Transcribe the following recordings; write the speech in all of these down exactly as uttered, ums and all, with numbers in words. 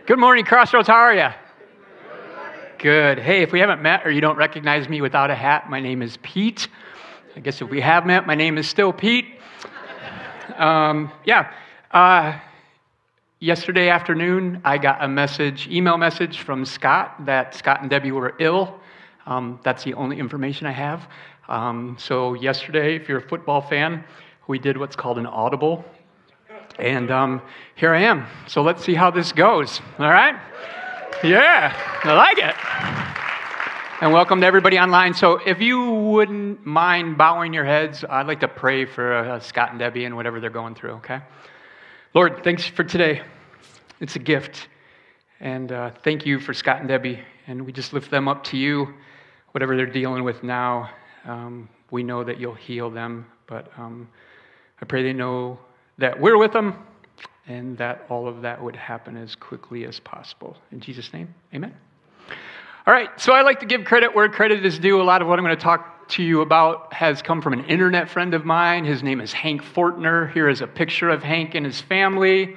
Good morning, Crossroads. How are you? Good. Hey, if we haven't met or you don't recognize me without a hat, my name is Pete. I guess if we have met, my name is still Pete. Um, yeah. Uh, yesterday afternoon, I got a message, email message from Scott that Scott and Debbie were ill. Um, that's the only information I have. Um, so yesterday, if you're a football fan, we did what's called an audible. And um, here I am. So let's see how this goes. All right? Yeah, I like it. And welcome to everybody online. So if you wouldn't mind bowing your heads, I'd like to pray for uh, Scott and Debbie and whatever they're going through, okay? Lord, thanks for today. It's a gift. And uh, thank you for Scott and Debbie. And we just lift them up to you, whatever they're dealing with now. Um, we know that you'll heal them. But um, I pray they know that we're with them, and that all of that would happen as quickly as possible. In Jesus' name, amen. All right, so I like to give credit where credit is due. A lot of what I'm going to talk to you about has come from an internet friend of mine. His name is Hank Fortner. Here is a picture of Hank and his family.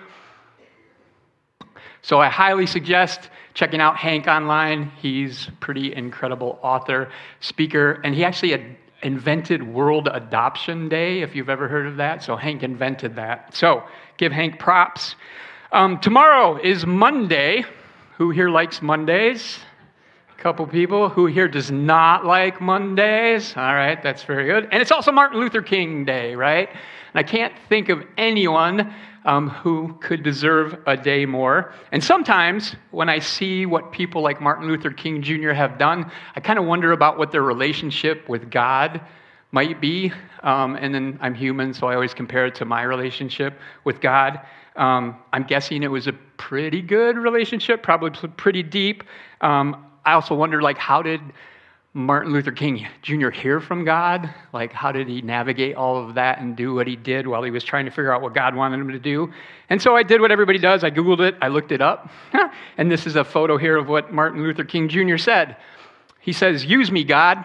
So I highly suggest checking out Hank online. He's a pretty incredible author, speaker, and he actually had invented World Adoption Day, if you've ever heard of that. So Hank invented that. So give Hank props. Um, tomorrow is Monday. Who here likes Mondays? A couple people. Who here does not like Mondays? All right, that's very good. And it's also Martin Luther King Day, right? And I can't think of anyone um, who could deserve a day more. And sometimes when I see what people like Martin Luther King Junior have done, I kind of wonder about what their relationship with God might be. Um, and then I'm human, so I always compare it to my relationship with God. Um, I'm guessing it was a pretty good relationship, probably pretty deep. Um, I also wonder, like, how did Martin Luther King Junior hear from God? Like, how did he navigate all of that and do what he did while he was trying to figure out what God wanted him to do? And so I did what everybody does. I Googled it. I looked it up. And this is a photo here of what Martin Luther King Junior said. He says, "Use me, God.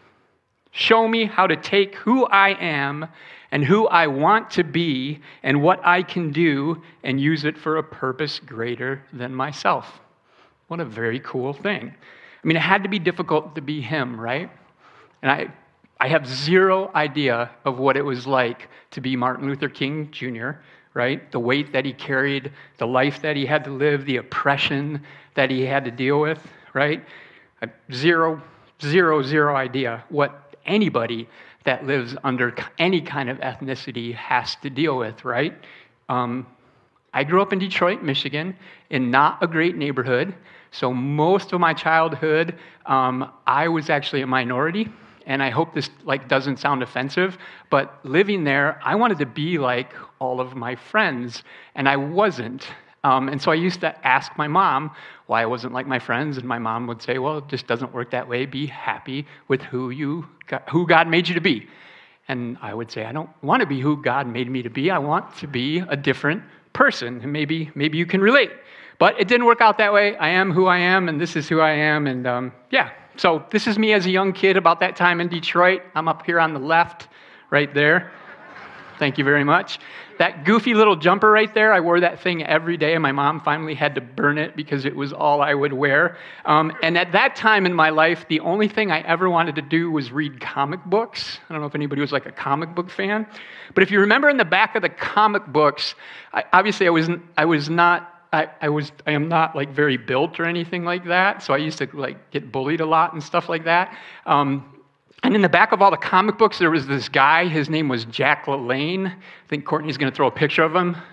Show me how to take who I am and who I want to be and what I can do and use it for a purpose greater than myself." What a very cool thing. I mean, it had to be difficult to be him, right? And I I have zero idea of what it was like to be Martin Luther King Junior, right? The weight that he carried, the life that he had to live, the oppression that he had to deal with, right? I, zero, zero, zero idea what anybody that lives under any kind of ethnicity has to deal with, right? Um, I grew up in Detroit, Michigan, in not a great neighborhood. So most of my childhood, um, I was actually a minority, and I hope this like doesn't sound offensive, but living there, I wanted to be like all of my friends, and I wasn't. Um, and so I used to ask my mom why I wasn't like my friends, and my mom would say, "Well, it just doesn't work that way. Be happy with who you got, who God made you to be." And I would say, "I don't want to be who God made me to be. I want to be a different person." And maybe maybe you can relate. But it didn't work out that way. I am who I am, and this is who I am. And um, yeah, so this is me as a young kid about that time in Detroit. I'm up here on the left, right there. Thank you very much. That goofy little jumper right there, I wore that thing every day, and my mom finally had to burn it because it was all I would wear. Um, and at that time in my life, the only thing I ever wanted to do was read comic books. I don't know if anybody was like a comic book fan. But if you remember in the back of the comic books, I, obviously I was, I was not I, I was I am not like very built or anything like that, so I used to like get bullied a lot and stuff like that. Um, and in the back of all the comic books, there was this guy. His name was Jack LaLanne. I think Courtney's going to throw a picture of him. Do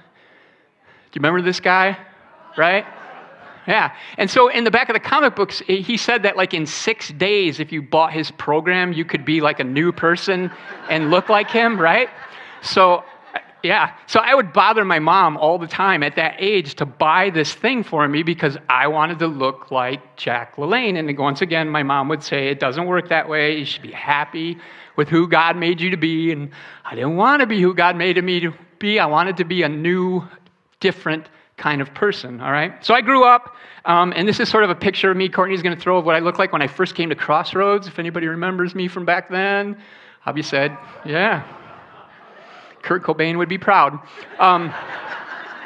you remember this guy? Right? Yeah. And so in the back of the comic books, he said that like in six days, if you bought his program, you could be like a new person and look like him, right? So. Yeah, so I would bother my mom all the time at that age to buy this thing for me because I wanted to look like Jack LaLanne. And once again, my mom would say, "It doesn't work that way. You should be happy with who God made you to be." And I didn't want to be who God made me to be. I wanted to be a new, different kind of person, all right? So I grew up, um, and this is sort of a picture of me. Courtney's going to throw of what I looked like when I first came to Crossroads, if anybody remembers me from back then. Hobby said, yeah. Kurt Cobain would be proud. Um,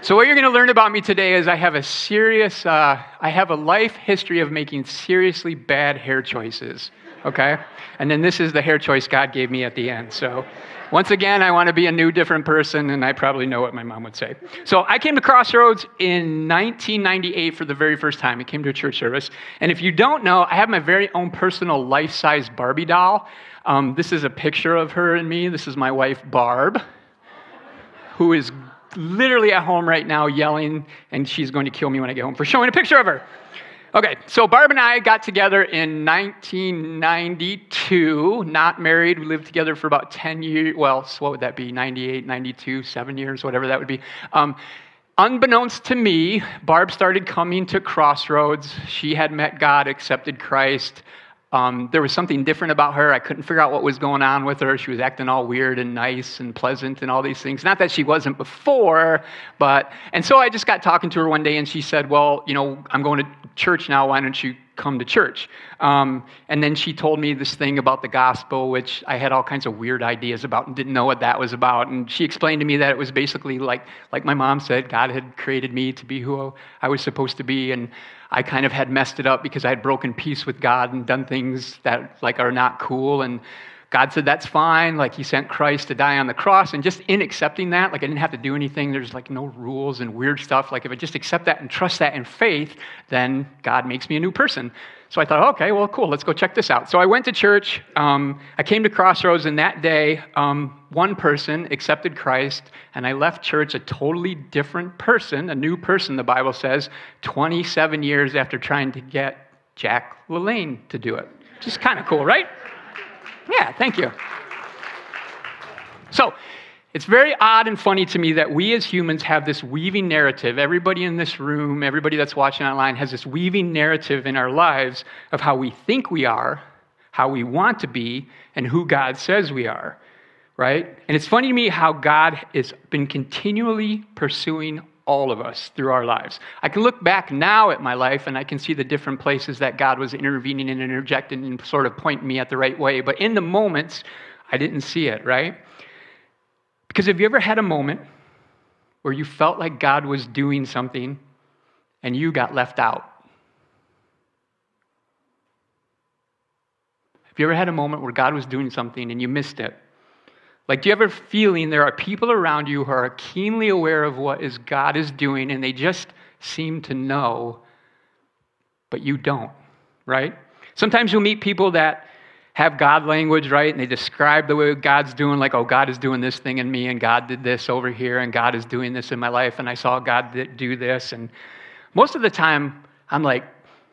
So what you're going to learn about me today is I have a serious, uh, I have a life history of making seriously bad hair choices, okay? And then this is the hair choice God gave me at the end. So once again, I want to be a new, different person, and I probably know what my mom would say. So I came to Crossroads in nineteen ninety-eight for the very first time. I came to a church service. And if you don't know, I have my very own personal life-size Barbie doll. Um, this is a picture of her and me. This is my wife, Barb, who is literally at home right now yelling, and she's going to kill me when I get home for showing a picture of her. Okay, so Barb and I got together in nineteen ninety-two, not married. We lived together for about ten years. Well, so what would that be? ninety-eight, ninety-two, seven years, whatever that would be. Um, unbeknownst to me, Barb started coming to Crossroads. She had met God, accepted Christ. Um, there was something different about her. I couldn't figure out what was going on with her. She was acting all weird and nice and pleasant and all these things. Not that she wasn't before, but, and so I just got talking to her one day and she said, well, you know, I'm going to church now. Why don't you come to church? Um, and then she told me this thing about the gospel, which I had all kinds of weird ideas about and didn't know what that was about. And she explained to me that it was basically like, like my mom said, God had created me to be who I was supposed to be. And I kind of had messed it up because I had broken peace with God and done things that like are not cool. And God said, that's fine. Like he sent Christ to die on the cross. And just in accepting that, like I didn't have to do anything. There's like no rules and weird stuff. Like if I just accept that and trust that in faith, then God makes me a new person. So I thought, okay, well, cool. Let's go check this out. So I went to church. Um, I came to Crossroads, and that day, um, one person accepted Christ, and I left church a totally different person, a new person, the Bible says, twenty-seven years after trying to get Jack LaLanne to do it. Which is kind of cool, right? Yeah, thank you. So it's very odd and funny to me that we as humans have this weaving narrative. Everybody in this room, everybody that's watching online has this weaving narrative in our lives of how we think we are, how we want to be, and who God says we are, right? And it's funny to me how God has been continually pursuing all of us through our lives. I can look back now at my life and I can see the different places that God was intervening and interjecting and sort of pointing me at the right way. But in the moments, I didn't see it, right? Because have you ever had a moment where you felt like God was doing something and you got left out? Have you ever had a moment where God was doing something and you missed it? Like, do you ever feeling there are people around you who are keenly aware of what is God is doing and they just seem to know, but you don't, right? Sometimes you'll meet people that have God language, right? And they describe the way God's doing, like, oh, God is doing this thing in me, and God did this over here, and God is doing this in my life, and I saw God do this. And most of the time, I'm like,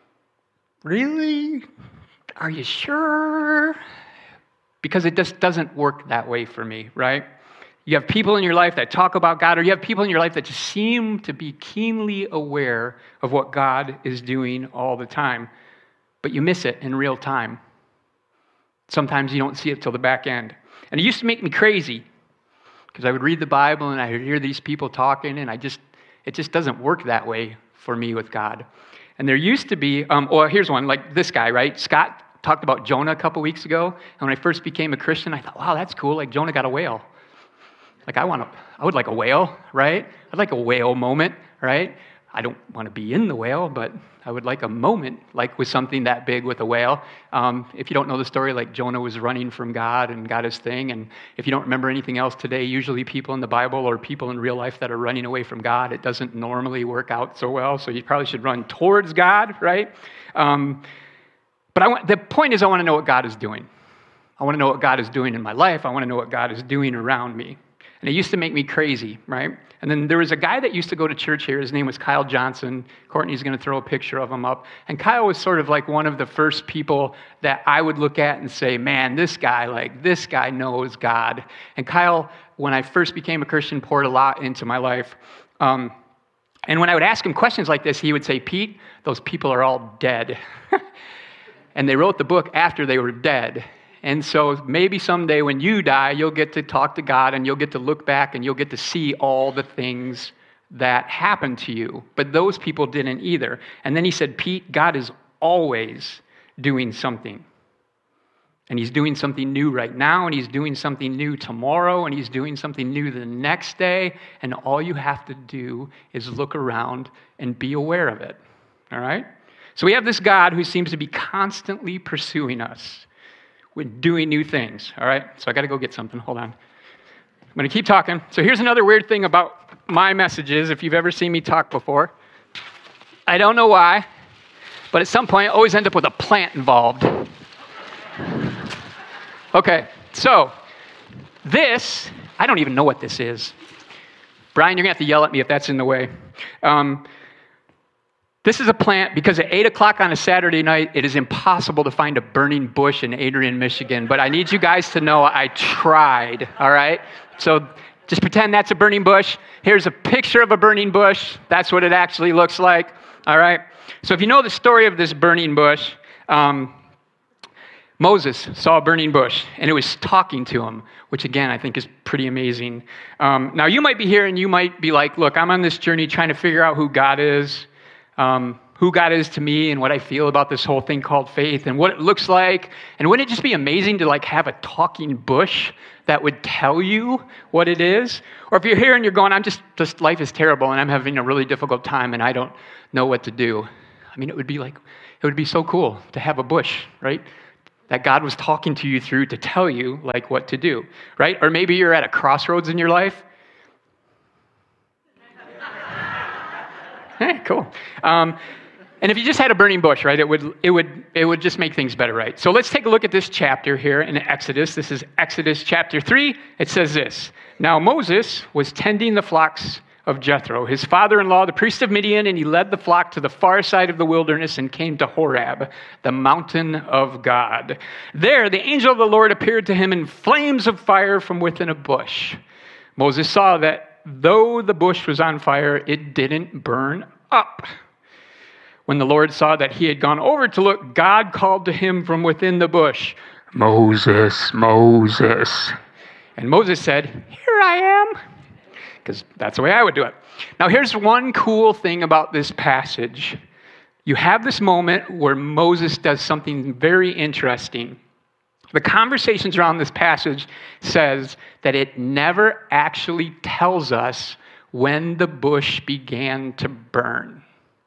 really? Are you sure? Because it just doesn't work that way for me, right? You have people in your life that talk about God, or you have people in your life that just seem to be keenly aware of what God is doing all the time, but you miss it in real time. Sometimes you don't see it till the back end. And it used to make me crazy because I would read the Bible and I would hear these people talking, and I just it just doesn't work that way for me with God. And there used to be, um, well, here's one, like this guy, right? Scott talked about Jonah a couple weeks ago, and when I first became a Christian, I thought, wow, that's cool. Like Jonah got a whale. Like I want to, I would like a whale, right? I'd like a whale moment, right? I don't want to be in the whale, but I would like a moment, like with something that big with a whale. Um, if you don't know the story, like Jonah was running from God and got his thing. And if you don't remember anything else today, usually people in the Bible or people in real life that are running away from God, it doesn't normally work out so well. So you probably should run towards God, right? Um, but I want, the point is I want to know what God is doing. I want to know what God is doing in my life. I want to know what God is doing around me. And it used to make me crazy, right? And then there was a guy that used to go to church here. His name was Kyle Johnson. Courtney's going to throw a picture of him up. And Kyle was sort of like one of the first people that I would look at and say, man, this guy, like, this guy knows God. And Kyle, when I first became a Christian, poured a lot into my life. Um, and when I would ask him questions like this, he would say, Pete, those people are all dead. And they wrote the book after they were dead. And so maybe someday when you die, you'll get to talk to God and you'll get to look back and you'll get to see all the things that happened to you. But those people didn't either. And then he said, Pete, God is always doing something. And he's doing something new right now, and he's doing something new tomorrow, and he's doing something new the next day. And all you have to do is look around and be aware of it. All right? So we have this God who seems to be constantly pursuing us with doing new things. All right? So I got to go get something. Hold on. I'm going to keep talking. So here's another weird thing about my messages, if you've ever seen me talk before. I don't know why, but at some point I always end up with a plant involved. Okay, so this, I don't even know what this is. Brian, you're going to have to yell at me if that's in the way. Um, this is a plant because at eight o'clock on a Saturday night, it is impossible to find a burning bush in Adrian, Michigan. But I need you guys to know I tried, all right? So just pretend that's a burning bush. Here's a picture of a burning bush. That's what it actually looks like, all right? So if you know the story of this burning bush, um, Moses saw a burning bush, and it was talking to him, which, again, I think is pretty amazing. Um, now, you might be here, and you might be like, look, I'm on this journey trying to figure out who God is, um, who God is to me, and what I feel about this whole thing called faith, and what it looks like. And wouldn't it just be amazing to, like, have a talking bush that would tell you what it is? Or if you're here and you're going, I'm just, just life is terrible, and I'm having a really difficult time, and I don't know what to do. I mean, it would be like, it would be so cool to have a bush, right? That God was talking to you through to tell you, like, what to do, right? Or maybe you're at a crossroads in your life. Hey, cool. Um, and if you just had a burning bush, right, it would it would it would just make things better, right? So let's take a look at this chapter here in Exodus. This is Exodus chapter three. It says this: Now Moses was tending the flocks of Jethro, his father-in-law, the priest of Midian, and he led the flock to the far side of the wilderness and came to Horeb, the mountain of God. There, the angel of the Lord appeared to him in flames of fire from within a bush. Moses saw that though the bush was on fire, it didn't burn up. When the Lord saw that he had gone over to look, God called to him from within the bush, Moses, Moses. And Moses said, Here I am. Because that's the way I would do it. Now, here's one cool thing about this passage. You have this moment where Moses does something very interesting. The conversations around this passage says that it never actually tells us when the bush began to burn.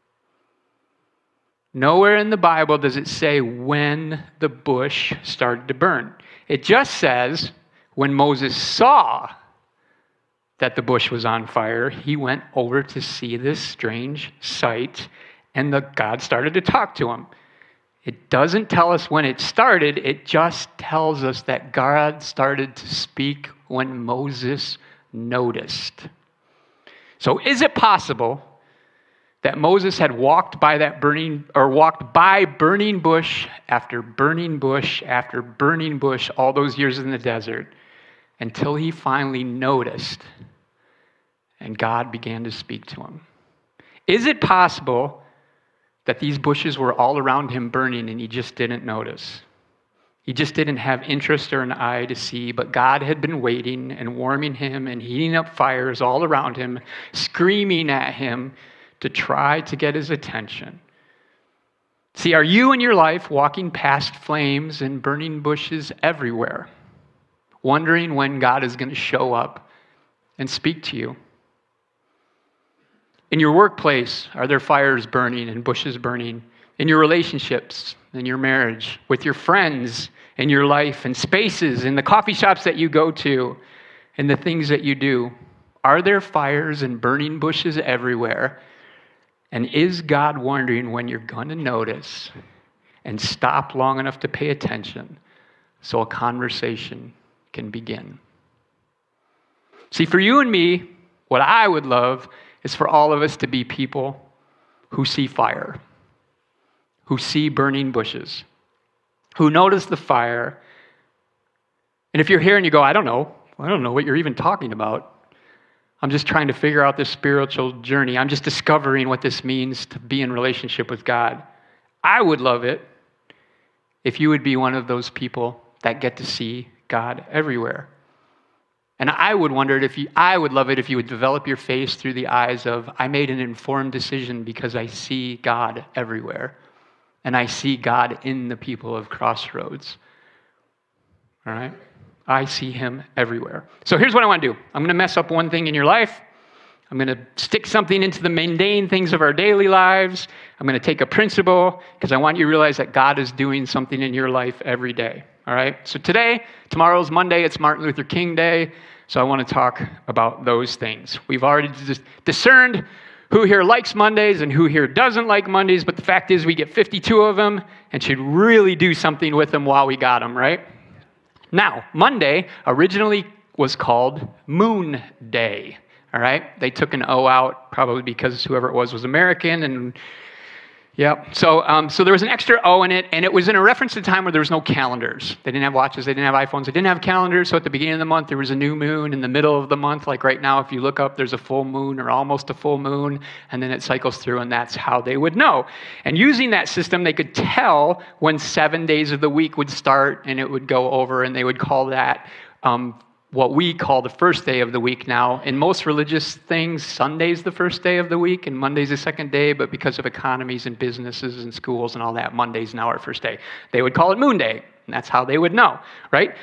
Nowhere in the Bible does it say when the bush started to burn. It just says when Moses saw that the bush was on fire, he went over to see this strange sight, and the God started to talk to him. It doesn't tell us when it started, it just tells us that God started to speak when Moses noticed. So is it possible that Moses had walked by that burning, or walked by burning bush after burning bush after burning bush all those years in the desert, until he finally noticed and God began to speak to him? Is it possible that these bushes were all around him burning and he just didn't notice? He just didn't have interest or an eye to see, but God had been waiting and warming him and heating up fires all around him, screaming at him to try to get his attention. See, are you in your life walking past flames and burning bushes everywhere, wondering when God is going to show up and speak to you? In your workplace, are there fires burning and bushes burning? In your relationships, in your marriage, with your friends, in your life, in spaces, in the coffee shops that you go to, in the things that you do, are there fires and burning bushes everywhere? And is God wondering when you're going to notice and stop long enough to pay attention so a conversation can begin? See, for you and me, what I would love is for all of us to be people who see fire, who see burning bushes, who notice the fire. And if you're here and you go, I don't know, I don't know what you're even talking about. I'm just trying to figure out this spiritual journey. I'm just discovering what this means to be in relationship with God. I would love it if you would be one of those people that get to see God everywhere. And I would wonder if you, I would love it if you would develop your faith through the eyes of, I made an informed decision because I see God everywhere. And I see God in the people of Crossroads. all right? I see him everywhere. So here's what I want to do. I'm going to mess up one thing in your life. I'm going to stick something into the mundane things of our daily lives. I'm going to take a principle because I want you to realize that God is doing something in your life every day, all right? So today, tomorrow's Monday, it's Martin Luther King Day, so I want to talk about those things. We've already dis- discerned who here likes Mondays and who here doesn't like Mondays, but the fact is we get fifty-two of them and should really do something with them while we got them, right? Now, Monday originally was called Moon Day. All right, they took an O out probably because whoever it was was American, and yeah. So, um, so there was an extra O in it, and it was in a reference to a time where there was no calendars. They didn't have watches, they didn't have iPhones, they didn't have calendars. So at the beginning of the month, there was a new moon. In the middle of the month, like right now, if you look up, there's a full moon or almost a full moon, and then it cycles through, and that's how they would know. And using that system, they could tell when seven days of the week would start, and it would go over, and they would call that. Um, what we call the first day of the week now. In most religious things, Sunday's the first day of the week and Monday's the second day, but because of economies and businesses and schools and all that, Monday's now our first day. They would call it Moon Day, and that's how they would know, right?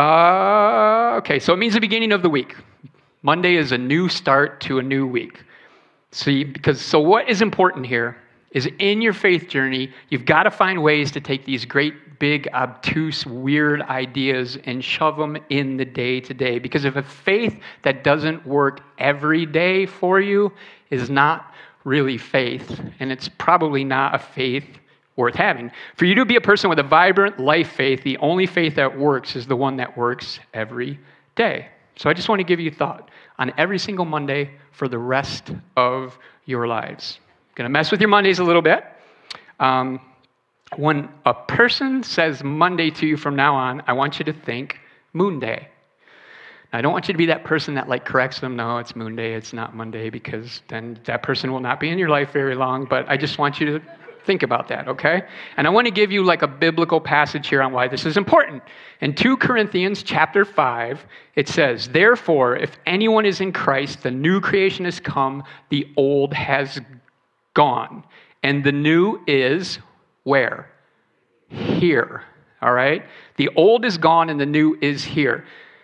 Uh, okay, so it means the beginning of the week. Monday is a new start to a new week. See, because, so what is important here is in your faith journey, you've got to find ways to take these great, big, obtuse, weird ideas and shove them in the day-to-day. Because if a faith that doesn't work every day for you is not really faith, and it's probably not a faith worth having. For you to be a person with a vibrant life faith, the only faith that works is the one that works every day. So I just want to give you thought on every single Monday for the rest of your lives. Going to mess with your Mondays a little bit. Um, when a person says Monday to you from now on, I want you to think Moon Day. Now, I don't want you to be that person that like corrects them. No, it's Moon Day, it's not Monday, because then that person will not be in your life very long. But I just want you to think about that, okay? And I want to give you like a biblical passage here on why this is important. In Second Corinthians chapter five, it says, therefore, if anyone is in Christ, the new creation has come, the old has gone. And the new is where? Here. All right? The old is gone and the new is here.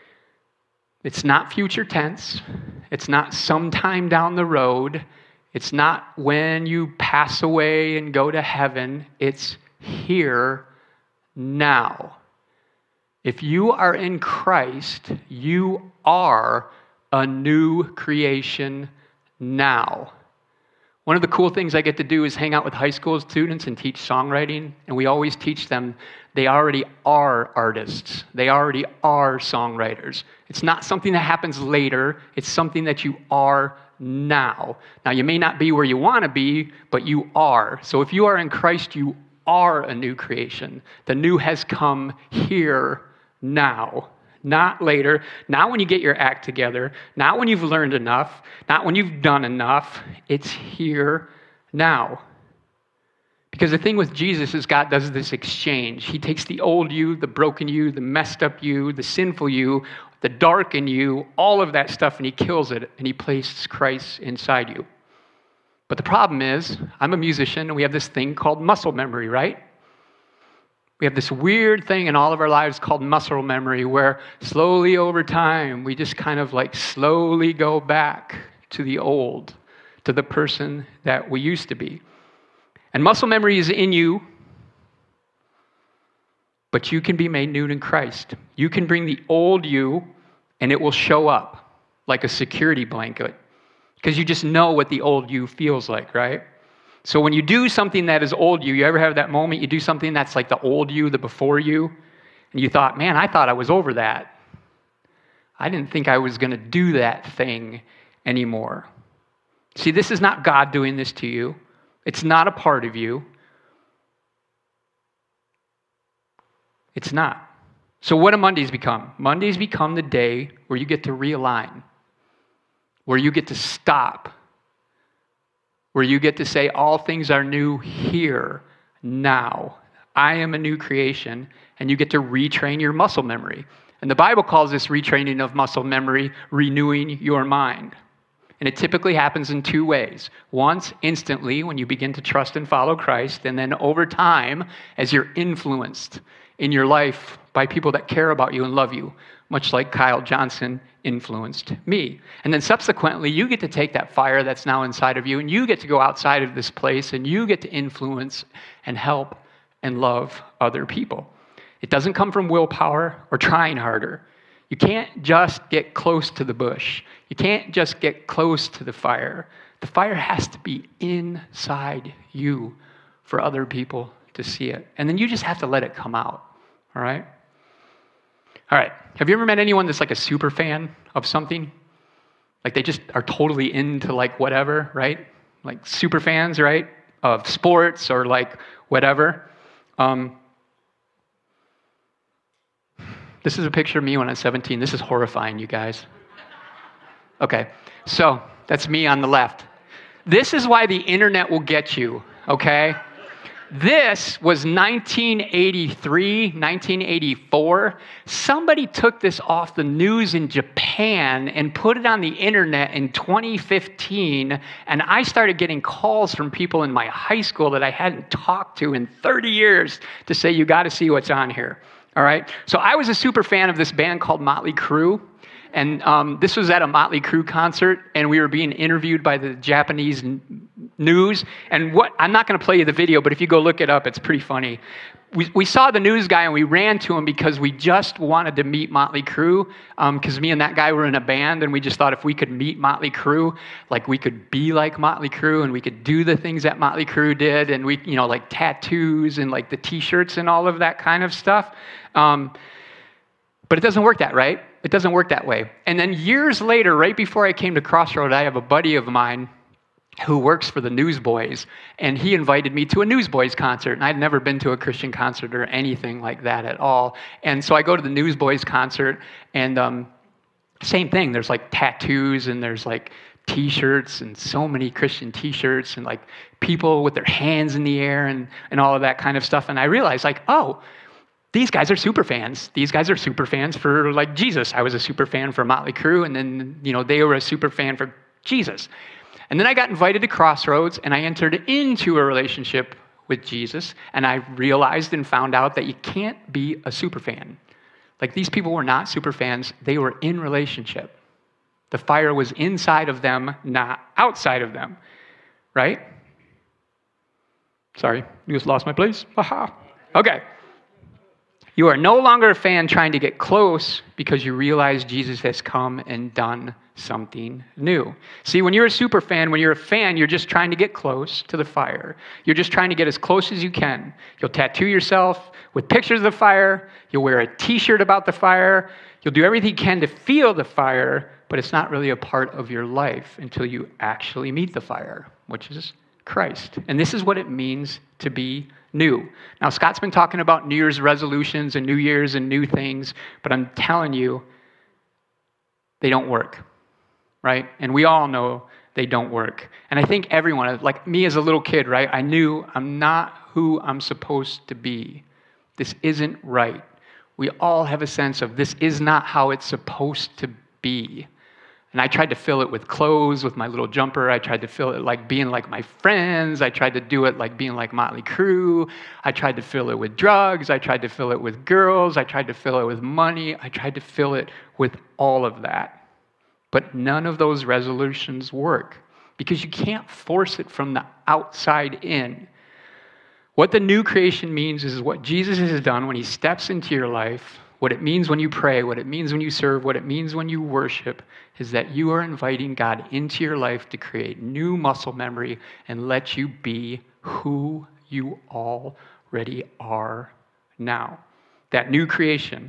It's not future tense. It's not sometime down the road. It's not when you pass away and go to heaven. It's here now. If you are in Christ, you are a new creation now. One of the cool things I get to do is hang out with high school students and teach songwriting, and we always teach them they already are artists. They already are songwriters. It's not something that happens later. It's something that you are now. Now, you may not be where you want to be, but you are. So if you are in Christ, you are a new creation. The new has come here now. Not later, not when you get your act together, not when you've learned enough, not when you've done enough. It's here now. Because the thing with Jesus is God does this exchange. He takes the old you, the broken you, the messed up you, the sinful you, the dark in you, all of that stuff, and he kills it, and he places Christ inside you. But the problem is, I'm a musician, and we have this thing called muscle memory, right? We have this weird thing in all of our lives called muscle memory where slowly over time, we just kind of like slowly go back to the old, to the person that we used to be. And muscle memory is in you, but you can be made new in Christ. You can bring the old you, and it will show up like a security blanket because you just know what the old you feels like, right? So when you do something that is old you, you ever have that moment you do something that's like the old you, the before you, and you thought, man, I thought I was over that. I didn't think I was going to do that thing anymore. See, this is not God doing this to you. It's not a part of you. It's not. So what do Mondays become? Mondays become the day where you get to realign, where you get to stop, where you get to say, all things are new here, now. I am a new creation, and you get to retrain your muscle memory. And the Bible calls this retraining of muscle memory renewing your mind. And it typically happens in two ways. Once, instantly, when you begin to trust and follow Christ, and then over time, as you're influenced in your life by people that care about you and love you, much like Kyle Johnson influenced me. And then subsequently, you get to take that fire that's now inside of you, and you get to go outside of this place, and you get to influence and help and love other people. It doesn't come from willpower or trying harder. You can't just get close to the bush. You can't just get close to the fire. The fire has to be inside you for other people to see it. And then you just have to let it come out, all right? All right, have you ever met anyone that's like a super fan of something? Like they just are totally into like whatever, right? Like super fans, right? Of sports or like whatever. Um, this is a picture of me when I was seventeen. This is horrifying, you guys. Okay, so that's me on the left. This is why the internet will get you, okay? This was nineteen eighty-three, nineteen eighty-four. Somebody took this off the news in Japan and put it on the internet in twenty fifteen, and I started getting calls from people in my high school that I hadn't talked to in thirty years to say, you got to see what's on here, all right? So I was a super fan of this band called Motley Crue. And um, this was at a Motley Crue concert, and we were being interviewed by the Japanese n- news. And what I'm not going to play you the video, but if you go look it up, it's pretty funny. We, we saw the news guy, and we ran to him because we just wanted to meet Motley Crue, because um, me and that guy were in a band, and we just thought if we could meet Motley Crue, like we could be like Motley Crue, and we could do the things that Motley Crue did, and we, you know, like tattoos and like the T-shirts and all of that kind of stuff. Um, but it doesn't work that, right? It doesn't work that way. And then years later, right before I came to Crossroad, I have a buddy of mine who works for the Newsboys, and he invited me to a Newsboys concert, and I'd never been to a Christian concert or anything like that at all. And so I go to the Newsboys concert, and um, same thing. There's like tattoos, and there's like T-shirts, and so many Christian T-shirts, and like people with their hands in the air, and, and all of that kind of stuff. And I realized, like, oh, these guys are super fans. These guys are super fans for like Jesus. I was a super fan for Motley Crue, and then, you know, they were a super fan for Jesus. And then I got invited to Crossroads, and I entered into a relationship with Jesus, and I realized and found out that you can't be a super fan. Like, these people were not super fans. They were in relationship. The fire was inside of them, not outside of them, right? Sorry, you just lost my place. Aha. Okay. You are no longer a fan trying to get close because you realize Jesus has come and done something new. See, when you're a super fan, when you're a fan, you're just trying to get close to the fire. You're just trying to get as close as you can. You'll tattoo yourself with pictures of the fire. You'll wear a T-shirt about the fire. You'll do everything you can to feel the fire, but it's not really a part of your life until you actually meet the fire, which is Christ. And this is what it means to be new. Now, Scott's been talking about New Year's resolutions and New Year's and new things, but I'm telling you, they don't work, right? And we all know they don't work. And I think everyone, like me as a little kid, right? I knew I'm not who I'm supposed to be. This isn't right. We all have a sense of this is not how it's supposed to be. And I tried to fill it with clothes, with my little jumper. I tried to fill it like being like my friends. I tried to do it like being like Motley Crue. I tried to fill it with drugs. I tried to fill it with girls. I tried to fill it with money. I tried to fill it with all of that. But none of those resolutions work because you can't force it from the outside in. What the new creation means is what Jesus has done when he steps into your life. What it means when you pray, what it means when you serve, what it means when you worship is that you are inviting God into your life to create new muscle memory and let you be who you already are now. That new creation.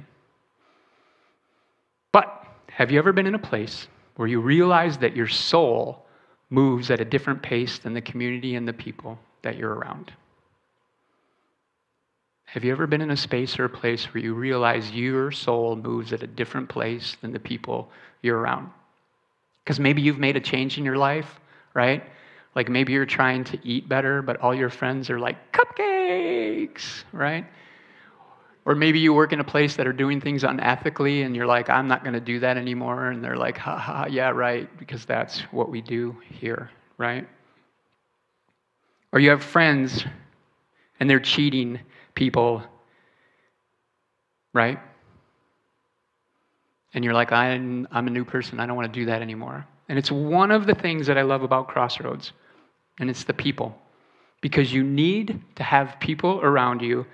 But have you ever been in a place where you realize that your soul moves at a different pace than the community and the people that you're around? Have you ever been in a space or a place where you realize your soul moves at a different place than the people you're around? Because maybe you've made a change in your life, right? Like maybe you're trying to eat better, but all your friends are like, cupcakes, right? Or maybe you work in a place that are doing things unethically and you're like, I'm not going to do that anymore. And they're like, ha ha, yeah, right, because that's what we do here, right? Or you have friends and they're cheating people right? And you're like, I'm, I'm a new person. I don't want to do that anymore. And it's one of the things that I love about Crossroads, and it's the people. Because you need to have people around you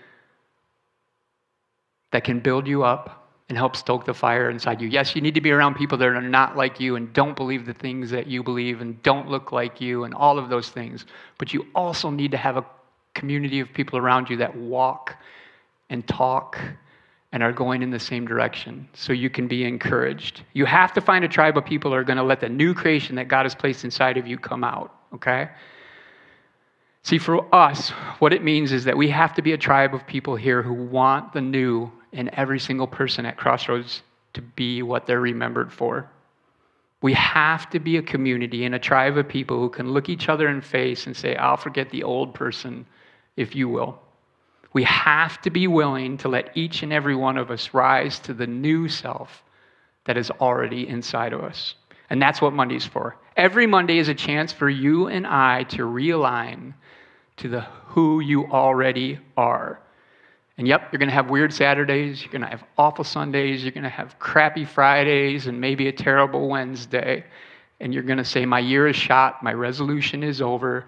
that can build you up and help stoke the fire inside you. Yes, you need to be around people that are not like you and don't believe the things that you believe and don't look like you and all of those things. But you also need to have a community of people around you that walk and talk and are going in the same direction so you can be encouraged. You have to find a tribe of people who are going to let the new creation that God has placed inside of you come out, okay? See, for us, what it means is that we have to be a tribe of people here who want the new in every single person at Crossroads to be what they're remembered for. We have to be a community and a tribe of people who can look each other in the face and say, I'll forget the old person, if you will. We have to be willing to let each and every one of us rise to the new self that is already inside of us. And that's what Monday's for. Every Monday is a chance for you and I to realign to the who you already are. And yep, you're going to have weird Saturdays, you're going to have awful Sundays, you're going to have crappy Fridays, and maybe a terrible Wednesday. And you're going to say, my year is shot, my resolution is over.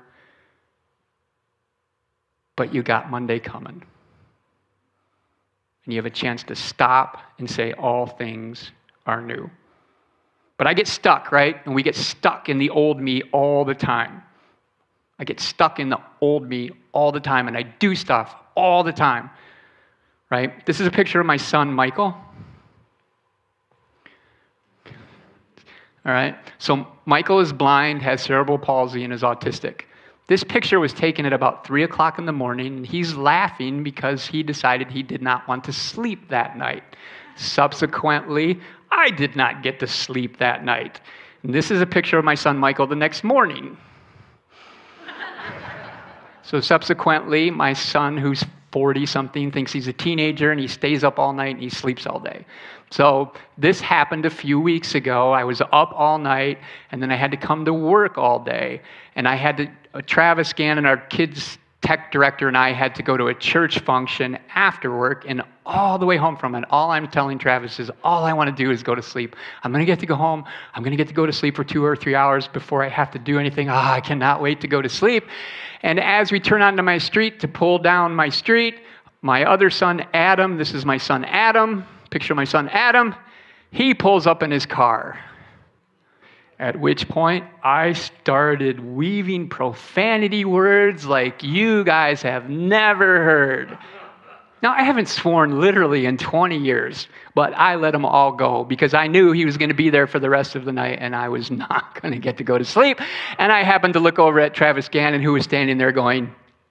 But you got Monday coming. And you have a chance to stop and say, all things are new. But I get stuck, right? And we get stuck in the old me all the time. I get stuck in the old me all the time, and I do stuff all the time, right? This is a picture of my son, Michael. All right? So Michael is blind, has cerebral palsy, and is autistic. This picture was taken at about three o'clock in the morning, and he's laughing because he decided he did not want to sleep that night. Subsequently, I did not get to sleep that night. And this is a picture of my son, Michael, the next morning. So subsequently, my son, who's forty-something, thinks he's a teenager, and he stays up all night, and he sleeps all day. So this happened a few weeks ago. I was up all night, and then I had to come to work all day. And I had to, uh, Travis Gannon, our kids' tech director, and I had to go to a church function after work, and all the way home from it, all I'm telling Travis is, all I want to do is go to sleep. I'm going to get to go home. I'm going to get to go to sleep for two or three hours before I have to do anything. Ah, oh, I cannot wait to go to sleep. And as we turn onto my street to pull down my street, my other son, Adam, this is my son, Adam, picture of my son, Adam, he pulls up in his car. At which point, I started weaving profanity words like you guys have never heard. Now, I haven't sworn literally in twenty years, but I let them all go because I knew he was going to be there for the rest of the night, and I was not going to get to go to sleep. And I happened to look over at Travis Gannon, who was standing there going,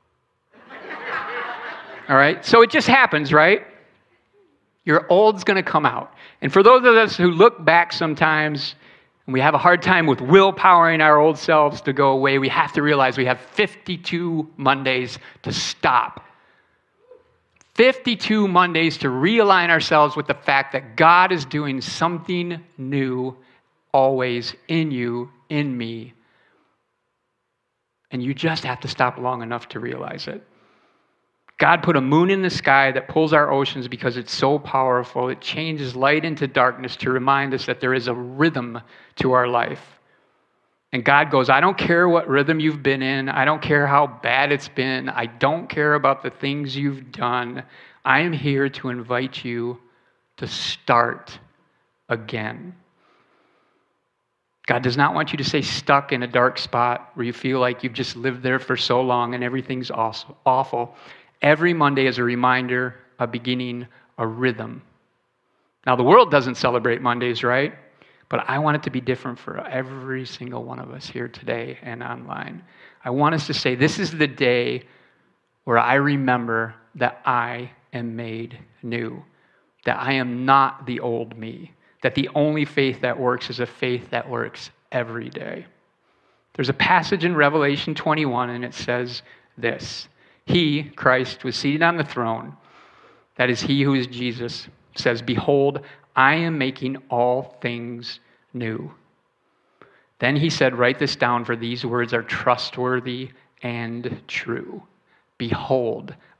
all right? So it just happens, right? Your old's going to come out. And for those of us who look back sometimes, and we have a hard time with willpowering our old selves to go away, we have to realize we have fifty-two Mondays to stop. fifty-two Mondays to realign ourselves with the fact that God is doing something new always in you, in me. And you just have to stop long enough to realize it. God put a moon in the sky that pulls our oceans because it's so powerful. It changes light into darkness to remind us that there is a rhythm to our life. And God goes, I don't care what rhythm you've been in. I don't care how bad it's been. I don't care about the things you've done. I am here to invite you to start again. God does not want you to stay stuck in a dark spot where you feel like you've just lived there for so long and everything's awful. Every Monday is a reminder, a beginning, a rhythm. Now, the world doesn't celebrate Mondays, right? But I want it to be different for every single one of us here today and online. I want us to say, this is the day where I remember that I am made new, that I am not the old me, that the only faith that works is a faith that works every day. There's a passage in Revelation twenty-one, and it says this. He, Christ, was seated on the throne. That is he who is Jesus, says, behold, I am making all things new. Then he said, write this down, for these words are trustworthy and true. Behold,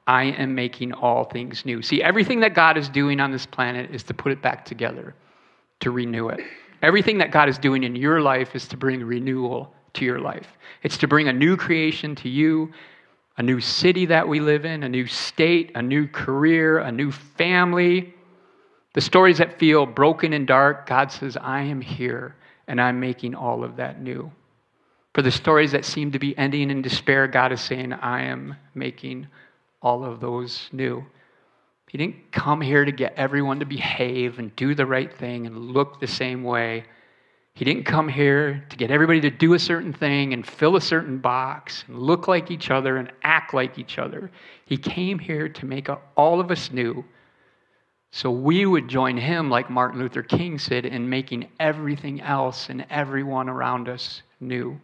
I am making all things new. See, everything that God is doing on this planet is to put it back together, to renew it. Everything that God is doing in your life is to bring renewal to your life. It's to bring a new creation to you, a new city that we live in, a new state, a new career, a new family. The stories that feel broken and dark, God says, I am here, and I'm making all of that new. For the stories that seem to be ending in despair, God is saying, I am making all of those new. He didn't come here to get everyone to behave and do the right thing and look the same way. He didn't come here to get everybody to do a certain thing and fill a certain box and look like each other and act like each other. He came here to make all of us new, so we would join him, like Martin Luther King said, in making everything else and everyone around us new.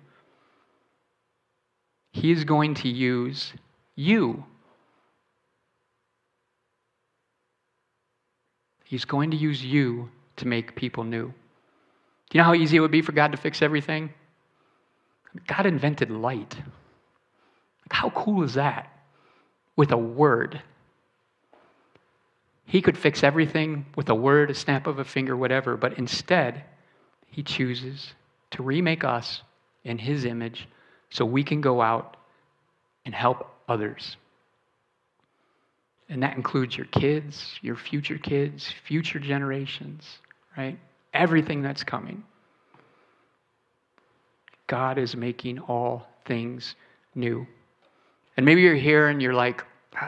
He is going to use you. He's going to use you to make people new. Do you know how easy it would be for God to fix everything? God invented light. How cool is that? With a word. He could fix everything with a word, a snap of a finger, whatever, but instead, he chooses to remake us in his image so we can go out and help others. And that includes your kids, your future kids, future generations, right? Everything that's coming. God is making all things new. And maybe you're here and you're like,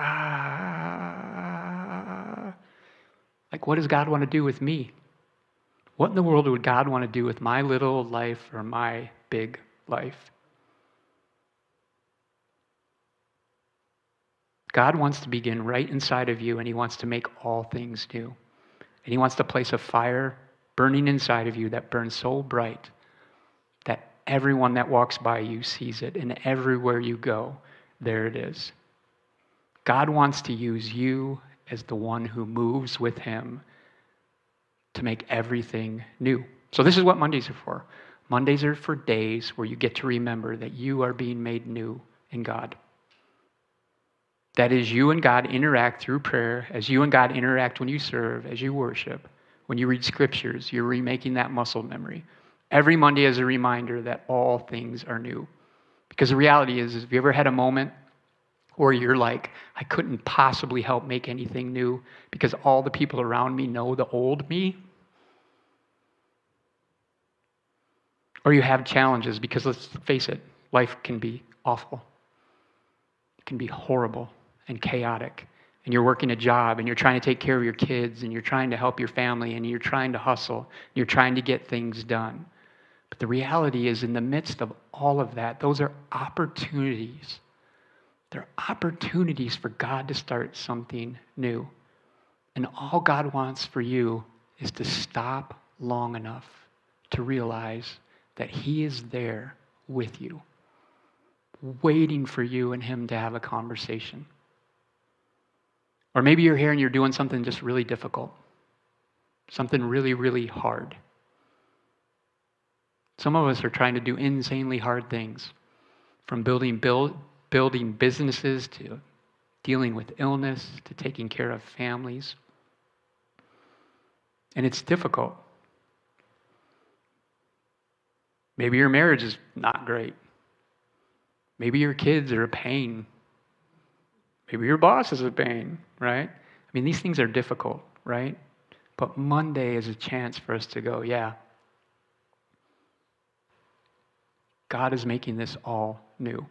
ah, like what does God want to do with me? What in the world would God want to do with my little life or my big life? God wants to begin right inside of you, and he wants to make all things new. And he wants to place a fire burning inside of you that burns so bright that everyone that walks by you sees it, and everywhere you go, there it is. God wants to use you as the one who moves with him to make everything new. So this is what Mondays are for. Mondays are for days where you get to remember that you are being made new in God. That is, you and God interact through prayer, as you and God interact when you serve, as you worship, when you read scriptures, you're remaking that muscle memory. Every Monday is a reminder that all things are new. Because the reality is, have you ever had a moment where you're like, I couldn't possibly help make anything new because all the people around me know the old me? Or you have challenges because, let's face it, life can be awful. It can be horrible and chaotic. And you're working a job and you're trying to take care of your kids and you're trying to help your family and you're trying to hustle. And you're trying to get things done. But the reality is, in the midst of all of that, those are opportunities. They're opportunities for God to start something new. And all God wants for you is to stop long enough to realize that he is there with you, waiting for you and him to have a conversation. Or maybe you're here and you're doing something just really difficult, something really, really hard. Some of us are trying to do insanely hard things, from building build, building businesses to dealing with illness to taking care of families. And it's difficult. Maybe your marriage is not great. Maybe your kids are a pain. Maybe your boss is a pain, right? I mean, these things are difficult, right? But Monday is a chance for us to go, yeah, God is making this all new.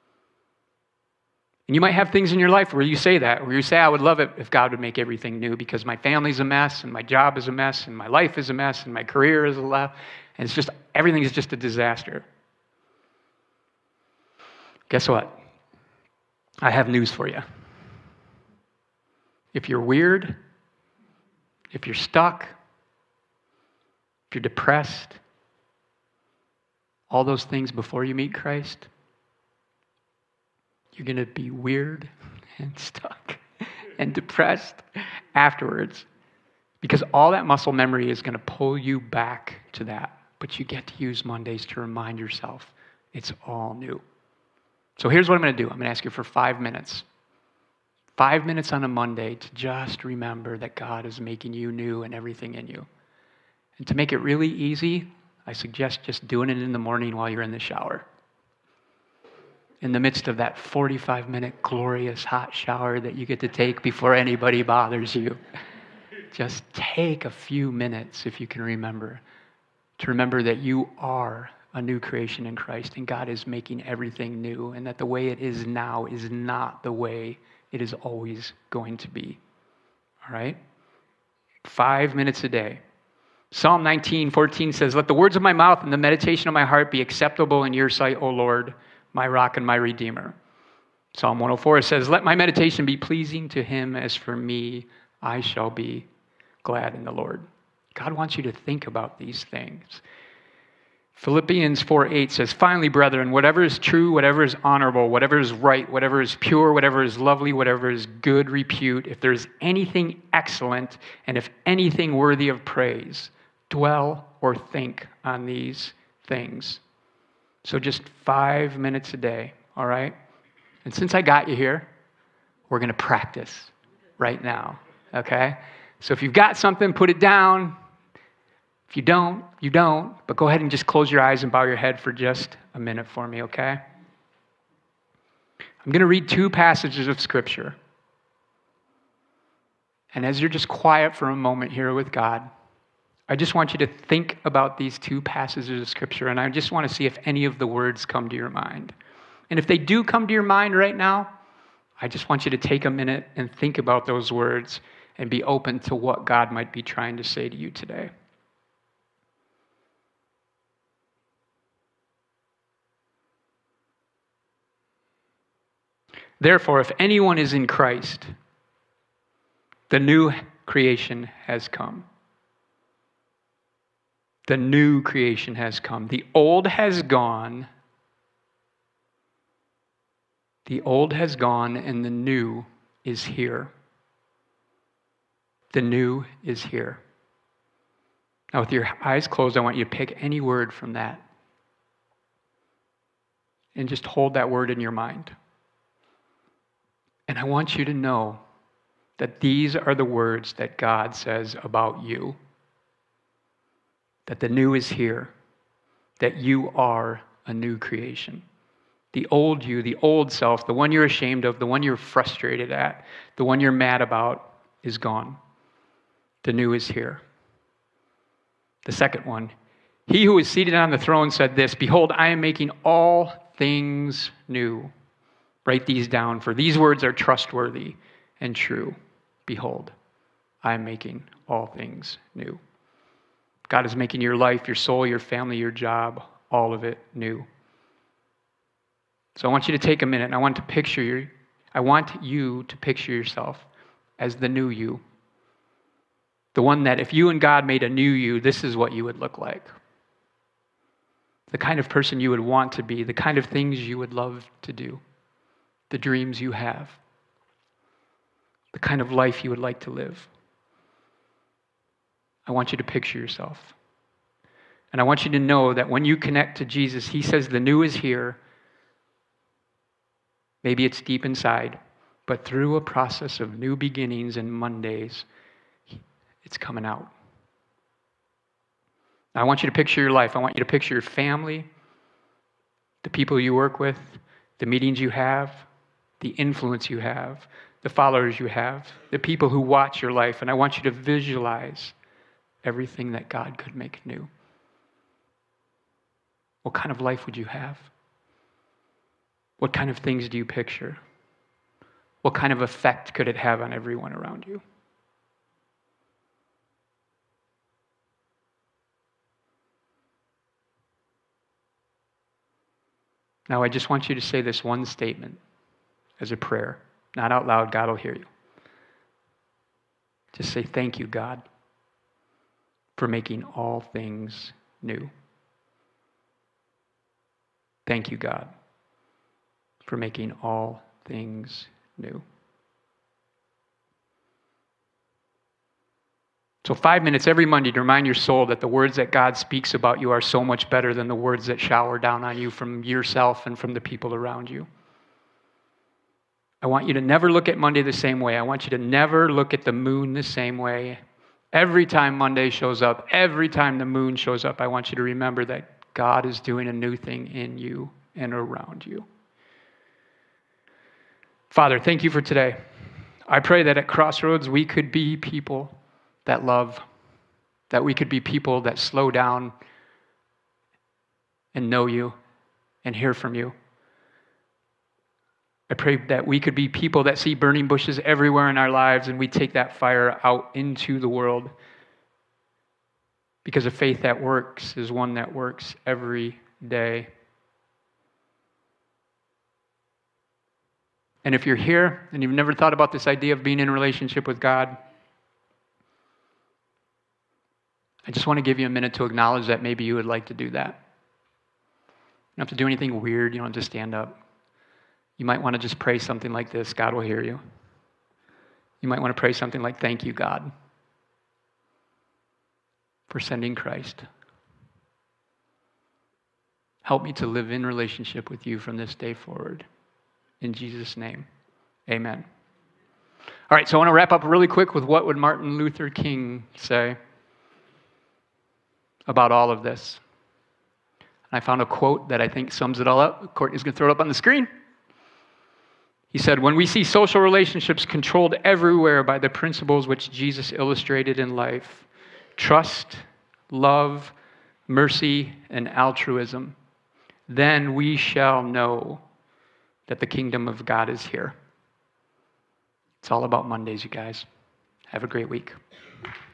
And you might have things in your life where you say that, where you say, I would love it if God would make everything new because my family's a mess and my job is a mess and my life is a mess and my career is a mess. And it's just, everything is just a disaster. Guess what? I have news for you. If you're weird, if you're stuck, if you're depressed, all those things before you meet Christ, you're going to be weird and stuck and depressed afterwards, because all that muscle memory is going to pull you back to that. But you get to use Mondays to remind yourself it's all new. So here's what I'm going to do. I'm going to ask you for five minutes. Five minutes on a Monday to just remember that God is making you new and everything in you. And to make it really easy, I suggest just doing it in the morning while you're in the shower. In the midst of that forty-five minute glorious hot shower that you get to take before anybody bothers you. Just take a few minutes, if you can remember, to remember that you are a new creation in Christ and God is making everything new and that the way it is now is not the way it is always going to be. All right? Five minutes a day. Psalm nineteen fourteen says, "Let the words of my mouth and the meditation of my heart be acceptable in your sight, O Lord, my rock and my redeemer." Psalm one oh four says, "Let my meditation be pleasing to him. As for me, I shall be glad in the Lord." God wants you to think about these things. Philippians four eight says, "Finally, brethren, whatever is true, whatever is honorable, whatever is right, whatever is pure, whatever is lovely, whatever is good repute, if there's anything excellent, and if anything worthy of praise, dwell or think on these things." So just five minutes a day, all right? And since I got you here, we're going to practice right now, okay? So if you've got something, put it down. If you don't, you don't. But go ahead and just close your eyes and bow your head for just a minute for me, okay? I'm going to read two passages of Scripture. And as you're just quiet for a moment here with God, I just want you to think about these two passages of Scripture, and I just want to see if any of the words come to your mind. And if they do come to your mind right now, I just want you to take a minute and think about those words and be open to what God might be trying to say to you today. Therefore, if anyone is in Christ, the new creation has come. The new creation has come. The old has gone. The old has gone and the new is here. The new is here. Now, with your eyes closed, I want you to pick any word from that and just hold that word in your mind. And I want you to know that these are the words that God says about you. That the new is here. That you are a new creation. The old you, the old self, the one you're ashamed of, the one you're frustrated at, the one you're mad about is gone. The new is here. The second one, he who is seated on the throne said this, "Behold, I am making all things new." Write these down, for these words are trustworthy and true. Behold, I am making all things new. God is making your life, your soul, your family, your job, all of it new. So I want you to take a minute and I want to picture you. I want you to picture yourself as the new you. The one that if you and God made a new you, this is what you would look like. The kind of person you would want to be, the kind of things you would love to do, the dreams you have, the kind of life you would like to live. I want you to picture yourself. And I want you to know that when you connect to Jesus, he says the new is here. Maybe it's deep inside, but through a process of new beginnings and Mondays, it's coming out. Now, I want you to picture your life. I want you to picture your family, the people you work with, the meetings you have, the influence you have, the followers you have, the people who watch your life. And I want you to visualize everything that God could make new. What kind of life would you have? What kind of things do you picture? What kind of effect could it have on everyone around you? Now, I just want you to say this one statement as a prayer. Not out loud, God will hear you. Just say, "Thank you, God, for making all things new." Thank you, God, for making all things new. So five minutes every Monday to remind your soul that the words that God speaks about you are so much better than the words that shower down on you from yourself and from the people around you. I want you to never look at Monday the same way. I want you to never look at the moon the same way. Every time Monday shows up, every time the moon shows up, I want you to remember that God is doing a new thing in you and around you. Father, thank you for today. I pray that at Crossroads we could be people that love, that we could be people that slow down and know you and hear from you. I pray that we could be people that see burning bushes everywhere in our lives and we take that fire out into the world. Because a faith that works is one that works every day. And if you're here and you've never thought about this idea of being in a relationship with God, I just want to give you a minute to acknowledge that maybe you would like to do that. You don't have to do anything weird. You don't have to stand up. You might want to just pray something like this. God will hear you. You might want to pray something like, thank you, God, for sending Christ. Help me to live in relationship with you from this day forward. In Jesus' name, amen. All right, so I want to wrap up really quick with what would Martin Luther King say about all of this. I found a quote that I think sums it all up. Courtney's going to throw it up on the screen. He said, when we see social relationships controlled everywhere by the principles which Jesus illustrated in life, trust, love, mercy, and altruism, then we shall know that the kingdom of God is here. It's all about Mondays, you guys. Have a great week.